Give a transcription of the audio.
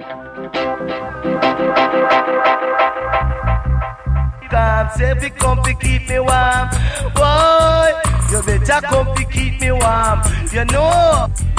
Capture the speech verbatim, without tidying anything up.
Come, say if you come to keep me warm, boy, you better come to keep me warm. You know.